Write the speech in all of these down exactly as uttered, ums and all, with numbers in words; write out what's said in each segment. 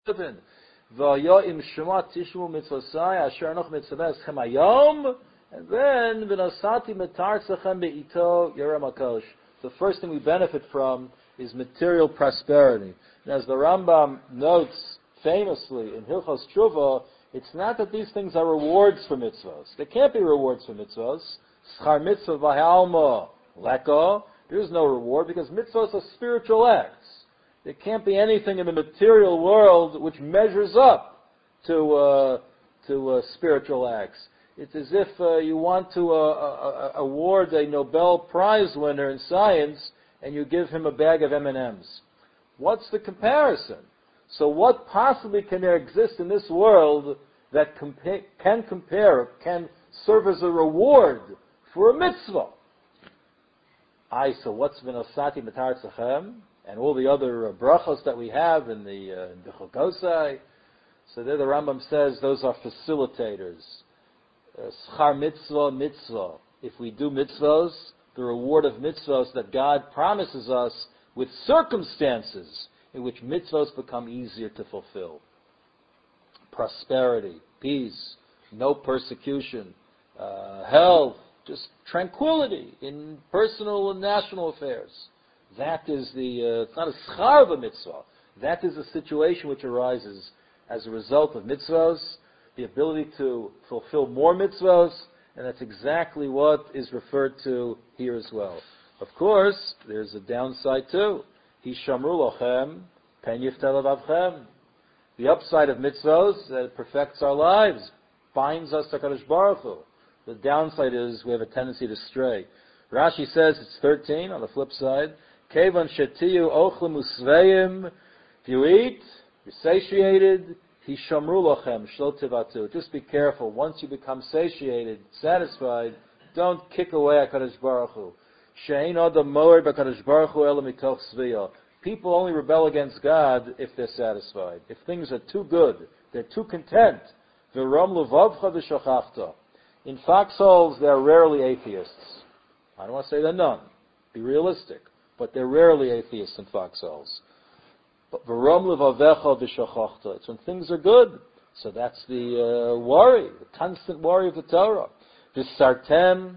seven. V'aya im shema tishmu mitzvosai asher anoch mitzvah eschem hayom. And then v'nosati metartzachem be'ito yerem hakosh. The first thing we benefit from is material prosperity. And as the Rambam notes famously in Hilchos Tshuva, it's not that these things are rewards for mitzvahs. They can't be rewards for mitzvahs. Schar mitzvah v'halma leko. There is no reward because mitzvahs are spiritual acts. There can't be anything in the material world which measures up to uh, to uh, spiritual acts. It's as if uh, you want to uh, uh, award a Nobel Prize winner in science and you give him a bag of M and M's. What's the comparison? So what possibly can there exist in this world that compa- can compare, can serve as a reward for a mitzvah? Aye, so what's v'nosati matar tzechem? And all the other uh, brachos that we have in the uh, in the Chokosai. So there the Rambam says those are facilitators. Schar mitzvah, mitzvah. If we do mitzvahs, the reward of mitzvahs that God promises us with circumstances in which mitzvahs become easier to fulfill. Prosperity, peace, no persecution, uh, health, just tranquility in personal and national affairs. That is the, uh, it's not a schar of a mitzvah. That is a situation which arises as a result of mitzvahs, the ability to fulfill more mitzvahs, and that's exactly what is referred to here as well. Of course, there's a downside too. Hishamru lochem, pen yiftel avchem. The upside of mitzvahs, that it perfects our lives, binds us to HaKadosh Baruch Hu. The downside is we have a tendency to stray. Rashi says it's thirteen on the flip side. Kevan shetiyu ochlem usveim. If you eat, you're satiated. Hishamru lochem shlo tivatu. Just be careful. Once you become satiated, satisfied, don't kick away HaKadosh Baruch Hu. She'ein adam moed b'HaKadosh Baruch Hu ela mitoch tzviyah. People only rebel against God if they're satisfied. If things are too good, they're too content. V'rom levavcha v'shachachta. In foxholes, there are rarely atheists. I don't want to say they're none. Be realistic. But they're rarely atheists in foxholes. But v'rom levavecha v'shachachta. It's when things are good. So that's the uh, worry, the constant worry of the Torah. V'sartem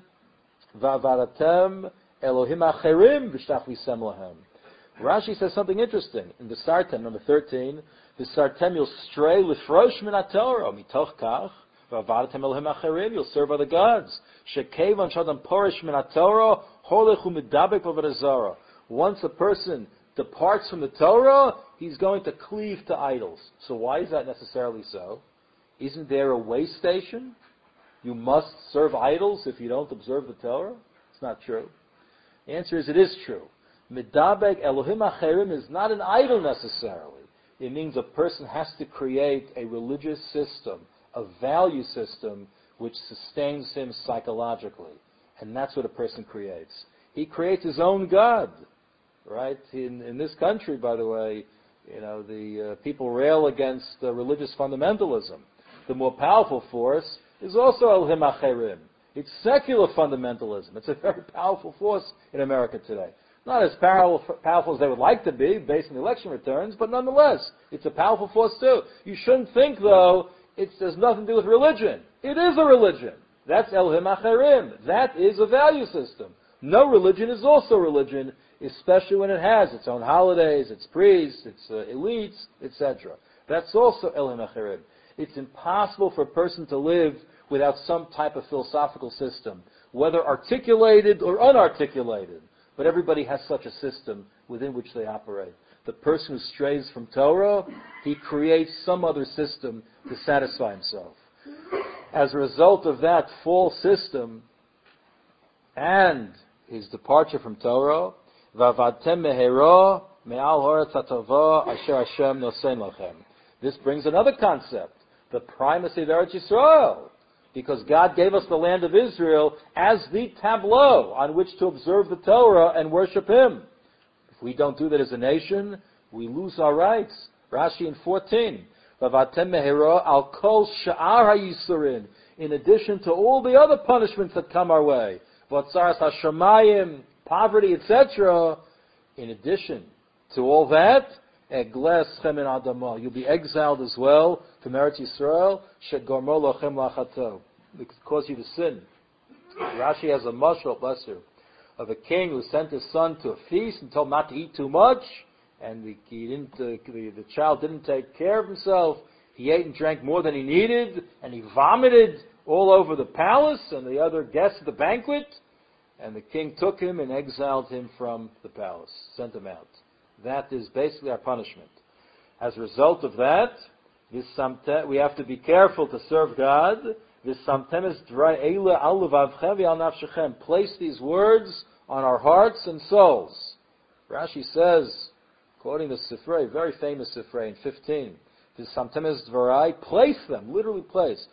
v'avaratem Elohim acherim v'shtachvisem lahem. Rashi says something interesting in the Sartem, number thirteen. The Sartem, you'll stray lifrosh min haTorah mitoch kach v'avaratem Elohim acherim. You'll serve other gods. Shekevan shadam porish min haTorah holechu midabek v'avadazara. Once a person departs from the Torah, he's going to cleave to idols. So why is that necessarily so? Isn't there a way station? You must serve idols if you don't observe the Torah? It's not true. The answer is it is true. Midabek Elohim Acherim is not an idol necessarily. It means a person has to create a religious system, a value system, which sustains him psychologically. And that's what a person creates. He creates his own God. Right? In in this country, by the way, you know, the uh, people rail against uh, religious fundamentalism. The more powerful force is also Elohim Acherim. It's secular fundamentalism. It's a very powerful force in America today. Not as powerful, powerful as they would like to be, based on the election returns, but nonetheless, it's a powerful force too. You shouldn't think, though, it has nothing to do with religion. It is a religion. That's Elohim Acherim. That is a value system. No religion is also religion, especially when it has its own holidays, its priests, its uh, elites, et cetera. That's also Elohim Acherim. It's impossible for a person to live without some type of philosophical system, whether articulated or unarticulated. But everybody has such a system within which they operate. The person who strays from Torah, he creates some other system to satisfy himself. As a result of that false system and his departure from Torah, Vavadtem mehera me'al haaretz hatova asher Hashem nosen lachem. This brings another concept, the primacy of Eretz Yisrael. Because God gave us the land of Israel as the tableau on which to observe the Torah and worship Him. If we don't do that as a nation, we lose our rights. Rashi in fourteen. Vavatem mehera al kol sha'ar ha'yisurin. In addition to all the other punishments that come our way. Vatzaras hashamayim, poverty, et cetera. In addition to all that, Egles chem in adama. You'll be exiled as well from Eretz Yisrael. Shegormo lochem lachato. It could cause you to sin. Rashi has a mashal, bless you, of a king who sent his son to a feast and told him not to eat too much, and the, he didn't, uh, the, the child didn't take care of himself. He ate and drank more than he needed, and he vomited all over the palace and the other guests at the banquet. And the king took him and exiled him from the palace, sent him out. That is basically our punishment. As a result of that, we have to be careful to serve God. Place these words on our hearts and souls. Rashi says, quoting the Sifrei, very famous Sifrei in fifteen, place them, literally place.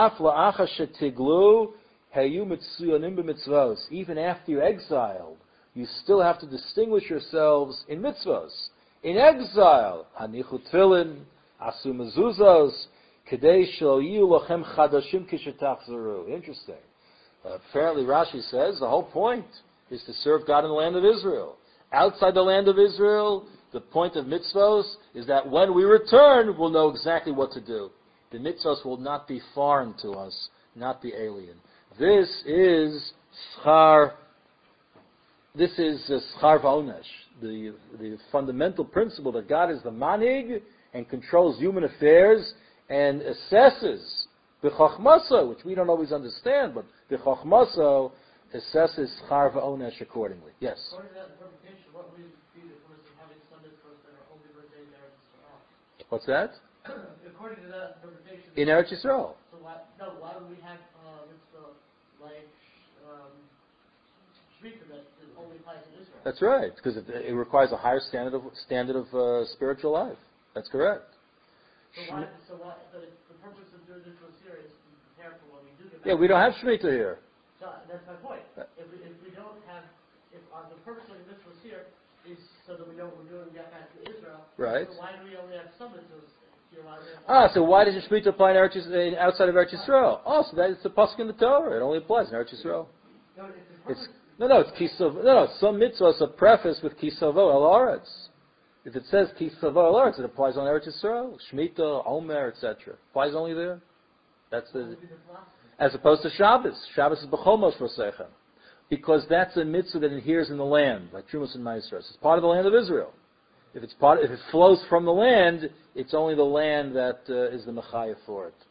Even after you're exiled, you still have to distinguish yourselves in mitzvahs. In exile, hanichu tefillin, asu mezuzos, kedei shelo yiyu lochem chadashim kishetachzaru. Interesting. Uh, apparently Rashi says the whole point is to serve God in the land of Israel. Outside the land of Israel, the point of mitzvahs is that when we return, we'll know exactly what to do. The mitzvahs will not be foreign to us, not be alien. This is schar. This is schar v'onesh, the the fundamental principle that God is the manhig and controls human affairs and assesses b'chachmaso, which we don't always understand, but b'chachmaso assesses schar v'onesh accordingly. Yes. According to that interpretation, what would be the purpose of having Sunday schools that are only birthday in Eretz Yisrael? What's that? According to that interpretation. In Eretz Yisrael. So why, no, why would we have uh, mitzvah like um, Shmita that only applies in Israel? That's right, because it, it requires a higher standard of standard of uh, spiritual life. That's correct. So why? So why? The, the purpose of doing this series is to prepare for when we do get back. Yeah, we don't have Shemitah here. So that's my point. If we, if we don't have, if uh, the purpose of this was here is so that we know what we're doing get back to Israel. Right. So why do we only have some mitzvahs? Ah, so why does the Shemitah apply in Eretz Yisrael, outside of Eretz Yisrael? Oh, so that it's a pasuk in the Torah. It only applies in Eretz Yisrael. No, it's, it's no, no. It's kisov. No, no. Some mitzvahs are prefaced with kisavo el aretz. If it says kisavo el aretz, it applies on Eretz Yisrael. Shemitah, Omer, et cetera. Applies only there. That's the. As opposed to Shabbos. Shabbos is b'chomos v'sechem, because that's a mitzvah that adheres in the land, like Trumas and Maasros. It's part of the land of Israel. If it's part, if it flows from the land, it's only the land that uh, is the mechayah for it.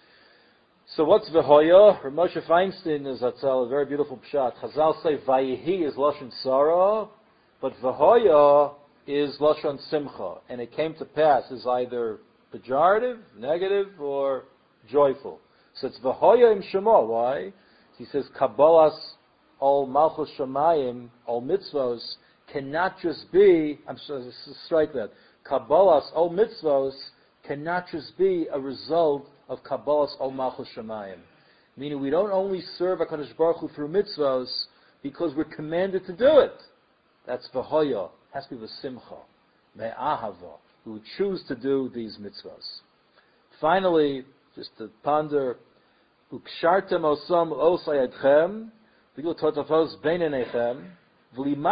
So what's v'hoya? Moshe Feinstein is a very beautiful pshat. Chazal say vayihi is lashon sarah, but v'hoya is lashon simcha, and it came to pass is either pejorative, negative, or joyful. So it's v'hoya im shema. Why? He says kabbalas al malchus shamayim al mitzvos cannot just be, I'm sorry, strike that, Kabbalas ol mitzvos cannot just be a result of Kabbalas ol malchus shamayim. Meaning we don't only serve HaKadosh Baruch Hu through mitzvos because we're commanded to do it. That's v'hoya. Has to be v'simcha. Me'ahava. We would choose to do these mitzvos. Finally, just to ponder, Ukshartem osam osayadchem, v'gil totafos beinenechem, Again,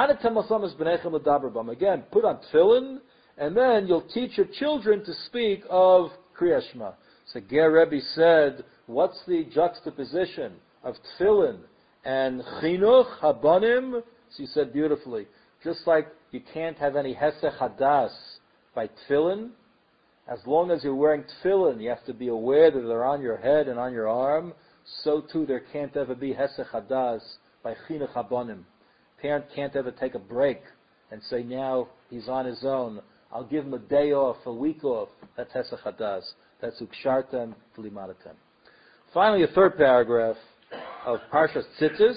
put on tefillin, and then you'll teach your children to speak of Kriya Shema. So Ger Rebbe said, what's the juxtaposition of tefillin and chinuch habanim? So he said beautifully, just like you can't have any hesech hadas by tefillin, as long as you're wearing tefillin, you have to be aware that they're on your head and on your arm, so too there can't ever be hesech hadas by chinuch habanim. Parent can't ever take a break and say, now he's on his own. I'll give him a day off, a week off. That's Hesach Hadas. That's Ukshartem V'limadatem. Finally, a third paragraph of Parshas Tzitzis.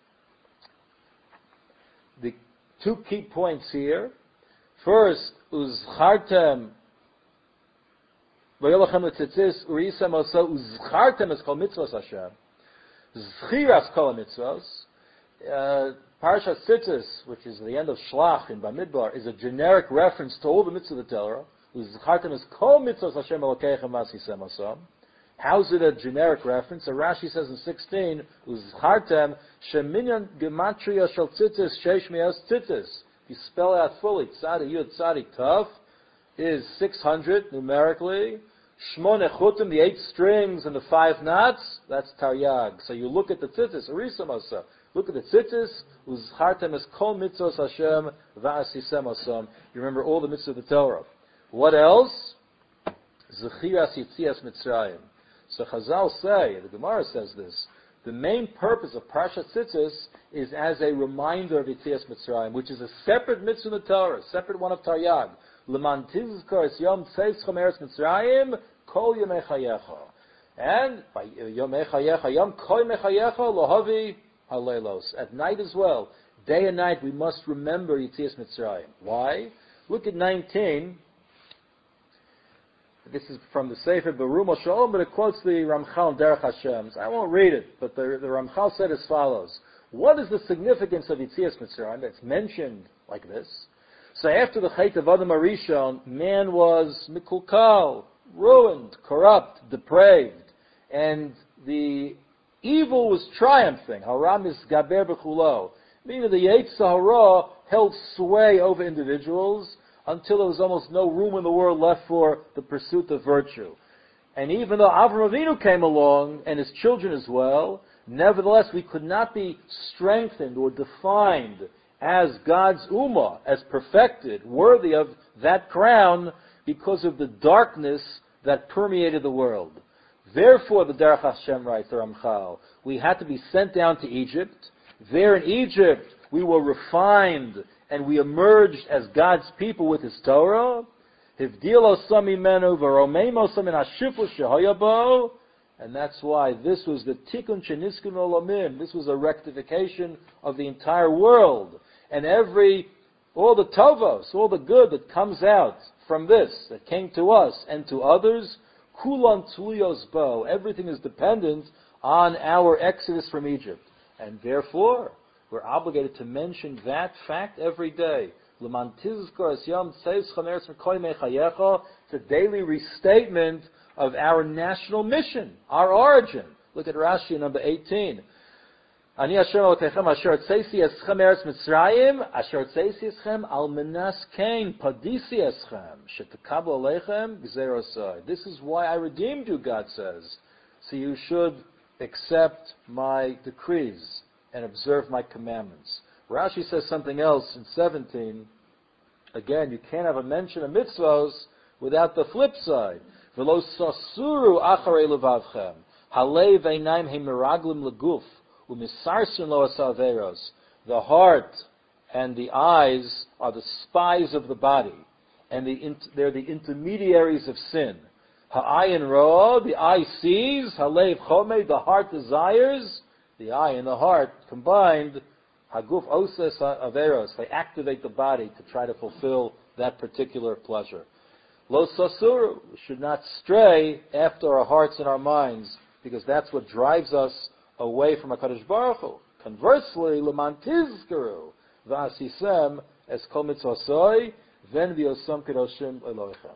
The two key points here. First, Uzchartem V'yolachem L'tzitzis Urisam Oso Uzchartem is called Mitzvos Hashem. Zchiras Kol Mitzvos. Uh, Parashat Tzitzis, which is the end of Shlach in Bamidbar, is a generic reference to all the mitzvahs of the Torah. Uzchartem is kol mitzvahs Hashem Elokeichem v'asisem osam. How is it a generic reference? So Rashi says in sixteen, Uzchartem sheminyan gematria shel tzitzis sheish mi'os tzitzis. If you spell out fully, tzadi yud tzadi tav, is six hundred numerically. Shmone chutim, the eight strings and the five knots, that's taryag. So you look at the tzitzis, arisa masa. Look at the tzitzis, uzchartem es kol mitzvos Hashem va'asisem asam. You remember all the mitzvahs of the Torah. What else? Zechiras Yitzias Mitzrayim. So Chazal say, the Gemara says this, the main purpose of Parshat Tzitzis is as a reminder of Yitzias Mitzrayim, which is a separate mitzvah in the Torah, a separate one of Taryag. L'man tizkor es yom tzeis chomeres Mitzrayim, kol yomei chayecha. And by yomei chayecha, yom kol yomei chayecha, lohavi haleilos. At night as well, day and night, we must remember Yitzias Mitzrayim. Why? Look at nineteen. This is from the Sefer Berum Shalom, but it quotes the Ramchal and Derech Hashem. I won't read it, but the, the Ramchal said as follows. What is the significance of Yitzias Mitzrayim that's mentioned like this? So after the Chet of Adam Arishon, man was mikulkal, ruined, corrupt, depraved, and the evil was triumphing. Haram is gaber b'chulo. Meaning the Yetzer Hara held sway over individuals, until there was almost no room in the world left for the pursuit of virtue. And even though Avraham Avinu came along, and his children as well, nevertheless we could not be strengthened or defined as God's Ummah, as perfected, worthy of that crown, because of the darkness that permeated the world. Therefore, the Derech Hashem writes, the Ramchal, we had to be sent down to Egypt. There in Egypt, we were refined, and we emerged as God's people with His Torah. And that's why this was the Tikkun Sheniskun Olamim. This was a rectification of the entire world. And every, all the tovos, all the good that comes out from this, that came to us and to others, Kulan Tuliyos Bo, everything is dependent on our exodus from Egypt. And therefore, we're obligated to mention that fact every day. It's a daily restatement of our national mission, our origin. Look at Rashi, number eighteen. Ani Hashem Elokeichem asher tzeisi eschem eretz Mitzrayim, asher tzeisi eschem al menas kain padisi eschem, shetekabel aleichem gzerosai. This is why I redeemed you, God says. So you should accept my decrees and observe my commandments. Rashi says something else in seventeen. Again, you can't have a mention of mitzvos without the flip side. V'lo sasuru acharei levavchem, halei v'einayim hemiraglim leguf, u'misarsun lo asaveros. The heart and the eyes are the spies of the body, and the, they're the intermediaries of sin. Ha'ayin ro'ah, the eye sees, haleiv chomei, the heart desires, the eye and the heart combined, haguf oses averos, they activate the body to try to fulfill that particular pleasure. Lo sasuru, we should not stray after our hearts and our minds, because that's what drives us away from HaKadosh Baruch Hu. Conversely, leman tizkaru, v'asisem es kol mitzvosoi, ven v'yosam kedoshim Elohechem.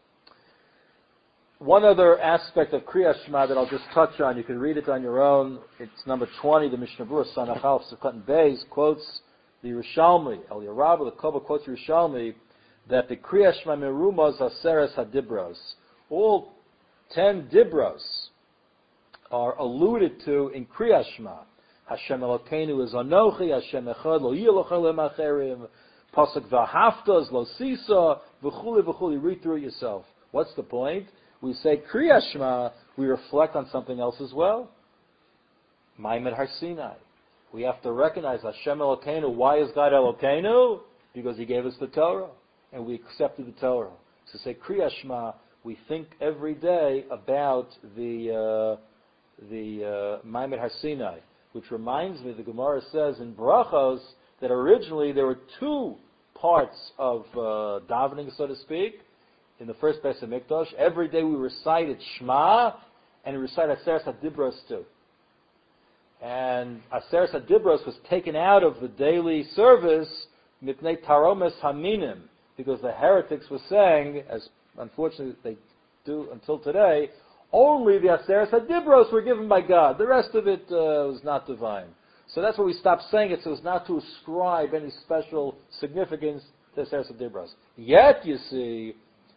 One other aspect of Kriyas Shema that I'll just touch on, you can read it on your own. It's number twenty, the Mishnah Berurah, Sanachal, Sukkot Beis, quotes the Yerushalmi, El Yerabah, the Kova quotes Yerushalmi, that the Kriyas Shema merumos aseres hadibros, all ten dibros are alluded to in Kriyas Shema. Hashem Elokeinu is Anochi, Hashem Echad, Lo Yilochem Acherim, Pasuk V'Hafta is Lo Sisa, V'chuli V'chuli, read through it yourself. What's the point? We say Kriyas Shema, we reflect on something else as well. Maimed Har Sinai. We have to recognize Hashem Elokeinu. Why is God Elokeinu? Because He gave us the Torah, and we accepted the Torah. So say Kriyas Shema, we think every day about the uh, the uh, Maimed Har Sinai, which reminds me, the Gemara says in Brachos that originally there were two parts of uh, davening, so to speak. In the first Beis HaMikdash, every day we recited Shema, and we recited Aseres HaDibros too. And Aseres HaDibros was taken out of the daily service, Mipnei Taromes Haminim, because the heretics were saying, as unfortunately they do until today, only the Aseres HaDibros were given by God. The rest of it uh, was not divine. So that's why we stopped saying it, so as not to ascribe any special significance to Aseres HaDibros. Yet, you see,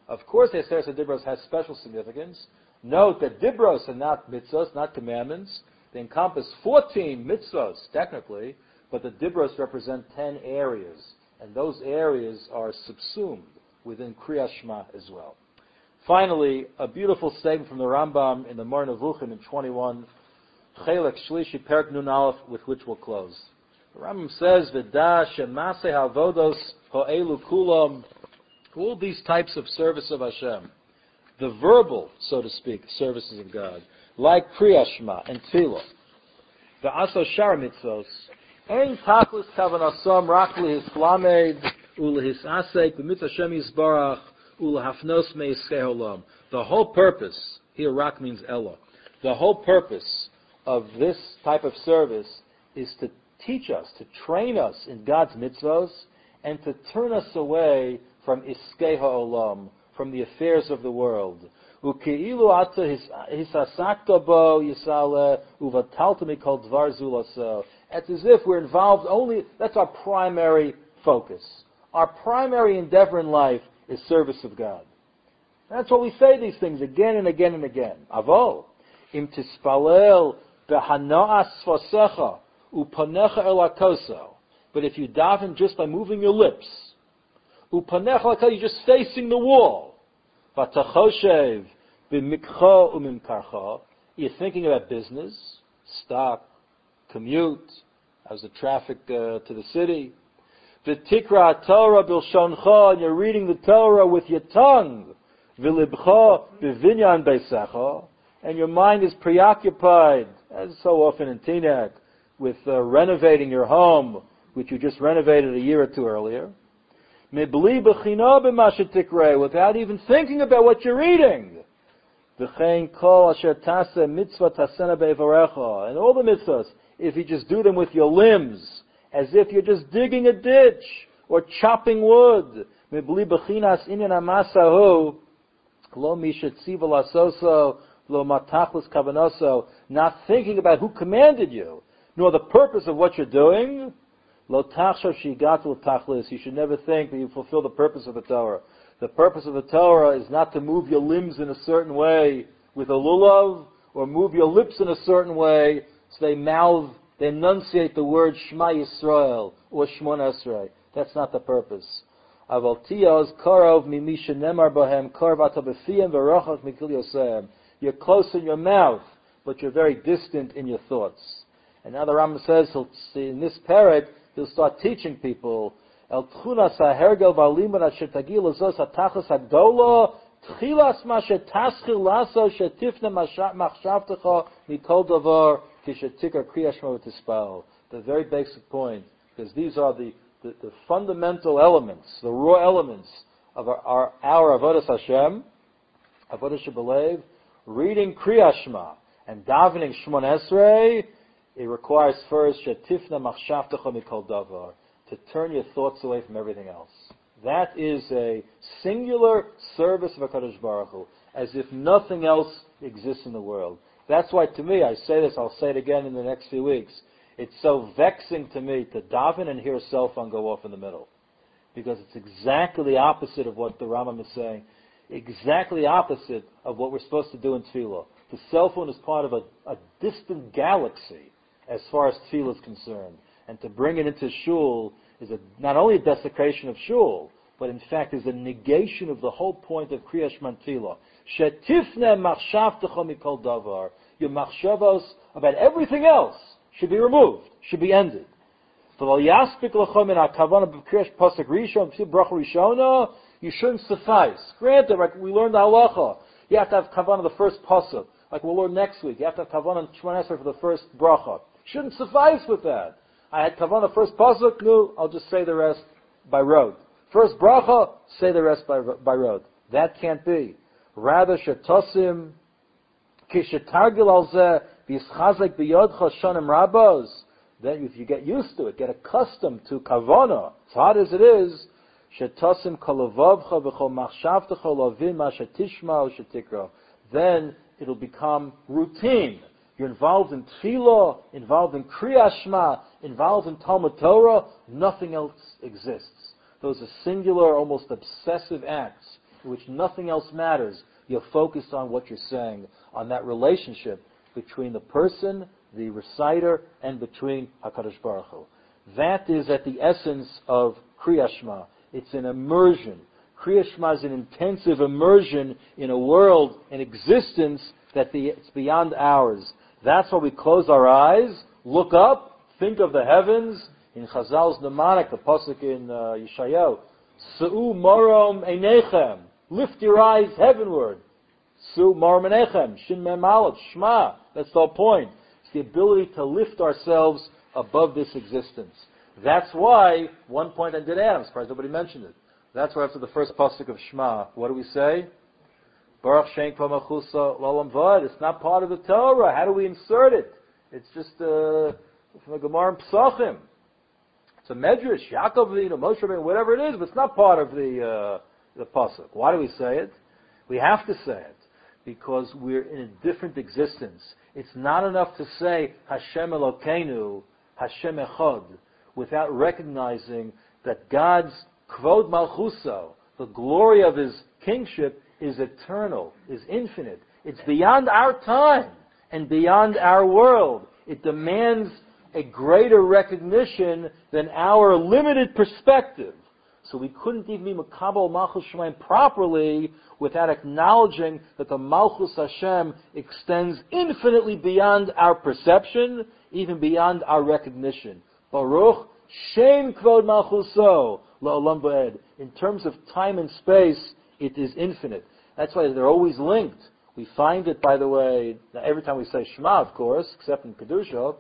Of course, the Aseret Dibros has special significance. Note that Dibros are not mitzvahs, not commandments. They encompass fourteen mitzvahs, technically, but the Dibros represent ten areas, and those areas are subsumed within Kriyas Shema as well. Finally, a beautiful statement from the Rambam in the Moreh Nevuchim in twenty-one, Chelek Shlishi Perek Nun Aleph, with which we'll close. The Rambam says, V'da shemaseh havodos ho'elu kulam, all these types of service of Hashem, the verbal, so to speak, services of God, like Kriyas Shema and Tefillah, the Aso Shar Mitzvos, Ein Tachlis Kavanasam Rak Lehislamed Ulehisasek B'Mitz Hashem Yisbarach Ulehafnos Meiskei Olam. The whole purpose, here Rak means Ella, the whole purpose of this type of service is to teach us, to train us in God's mitzvos, and to turn us away from Iskei Ha'olam, from the affairs of the world. U'ke'ilu ata hisasakta bo yisale uvatalta mikol dvar zulaso. It's as if we're involved only, that's our primary focus. Our primary endeavor in life is service of God. That's why we say these things again and again and again. Avo, im tispalel b'hana'as svasecha upanecha elakoso. But if you daven just by moving your lips, upanecha elakoso, you're just facing the wall. Vatachoshev b'mikcha umimkarcha, you're thinking about business, stock, commute, how's the traffic uh, to the city. V'tikra Torah bilshoncha, and you're reading the Torah with your tongue. V'libcha b'vinyan beisecha, and your mind is preoccupied, as so often in Teaneck, with uh, renovating your home, which you just renovated a year or two earlier. Mibli b'china b'ma shetikra, without even thinking about what you're reading. V'chein kol asher taseh mitzvah tasena be'evarecha, and all the mitzvahs, if you just do them with your limbs, as if you're just digging a ditch or chopping wood. Mibli b'chinas inyan amasahu, lo mishetziva lasoso, lo matachlis kavanoso, not thinking about who commanded you, nor the purpose of what you're doing. Lo tachshav shigatul tachlis, you should never think that you fulfill the purpose of the Torah. The purpose of the Torah is not to move your limbs in a certain way with a lulav, or move your lips in a certain way so they mouth, they enunciate the word Shema Yisrael or Shmon Esrei. That's not the purpose. Aval tiyos karov mimisha nemar bahem karvata b'fiyem v'rochach mikil yosem. You're close in your mouth, but you're very distant in your thoughts. And now the Rambam says, he'll see in this parak, he'll start teaching people El tchunas hahergel v'aliman asher tagil azos hatachas hagdola tchilas ma shetaschil laso shetifne machshavtecha mikol davar kishetikar kriyas shema v'tispal. The very basic point, because these are the, the, the fundamental elements, the raw elements of our, our, our avodas Hashem, avodas shebelev, reading kriyas shema and davening Shmon Esrei. It requires first shetifne machshavtecha mikol davar, to turn your thoughts away from everything else. That is a singular service of HaKadosh Baruch Hu, as if nothing else exists in the world. That's why, to me, I say this, I'll say it again in the next few weeks, it's so vexing to me to daven and hear a cell phone go off in the middle. Because it's exactly the opposite of what the Rambam is saying, exactly opposite of what we're supposed to do in Tefillah. The cell phone is part of a, a distant galaxy as far as Tefillah is concerned. And to bring it into shul is a, not only a desecration of shul, but in fact is a negation of the whole point of Kriyas Shema Tefillah. Shetifne machshavtecha mikol davar. Your machshavos about everything else should be removed, should be ended. You shouldn't suffice. Granted, like we learned the halacha, you have to have kavanah the first pasuk. Like we'll learn next week, you have to have kavanah in Shemon Esrei for the first bracha. Shouldn't suffice with that. I had kavanah first pasuk, no, I'll just say the rest by road. First bracha, say the rest by by road. That can't be. Rather, shetosim kishetargil al zeh v'yischazek b'yodcha shanim rabos. Then, if you get used to it, get accustomed to kavanah, as hard as it is, shetosim kolavavcha v'chol machshavtecha lovin ma shetishma o shetikra. Then it'll become routine. You're involved in tefillah, involved in kriyas shema, involved in Talmud Torah. Nothing else exists. Those are singular, almost obsessive acts in which nothing else matters. You're focused on what you're saying, on that relationship between the person, the reciter, and between HaKadosh Baruch Hu. That is at the essence of Kriyas Shema. It's an immersion. Kriyas Shema is an intensive immersion in a world, an existence that the, it's beyond ours. That's why we close our eyes, look up, think of the heavens. In Chazal's mnemonic, the pasuk in uh, Yeshayahu, Su'u morom einechem, lift your eyes heavenward. Su'u morom einechem, shin mem aleph, Shema. That's the whole point. It's the ability to lift ourselves above this existence. That's why, one point I did add, I'm surprised nobody mentioned it. That's why after the first pasuk of Shema, what do we say? Baruch Shem Kvachachusa L'olam V'ad. It's not part of the Torah. How do we insert it? It's just uh, from the Gemara and Psachim. It's a Medrash, Yaakov, you know, Moshe Rabbeinu, whatever it is, but it's not part of the uh, the pasuk. Why do we say it? We have to say it because we're in a different existence. It's not enough to say Hashem Elokeinu, Hashem Echad, without recognizing that God's Kvod Malchuso, the glory of His kingship, is eternal, is infinite. It's beyond our time and beyond our world. It demands a greater recognition than our limited perspective. So we couldn't even be Makabal Malchus Shemayim properly without acknowledging that the Malchus Hashem extends infinitely beyond our perception, even beyond our recognition. Baruch Shem Kvod Malchuso La'olam V'ed. In terms of time and space, it is infinite. That's why they're always linked. We find it, by the way, every time we say Shema, of course, except in Kedusha.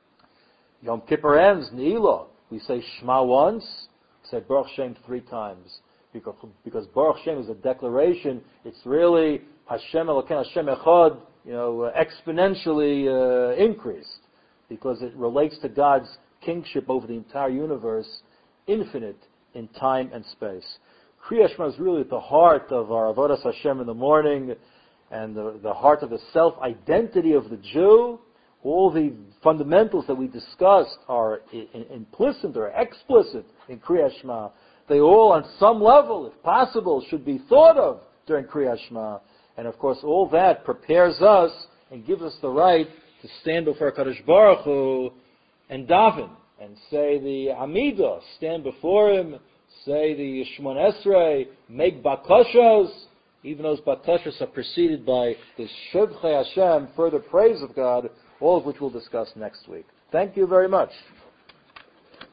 Yom Kippur ends, Ne'ilah. We say Shema once, we say Baruch Shem three times. Because, because Baruch Shem is a declaration, it's really Hashem Elokeinu, Hashem Echad, you know, exponentially uh, increased. Because it relates to God's kingship over the entire universe, infinite in time and space. Kriyas Shema is really at the heart of our Avodas Hashem in the morning, and the, the heart of the self-identity of the Jew. All the fundamentals that we discussed are in, in, implicit or explicit in Kriyas Shema. They all, on some level, if possible, should be thought of during Kriyas Shema. And of course, all that prepares us and gives us the right to stand before Kadosh Baruch Hu and daven and say the Amidah, stand before Him, say the Shemon Esrei, make bakashos. Even those bakashos are preceded by the Shevchei Hashem, further praise of God, all of which we'll discuss next week. Thank you very much.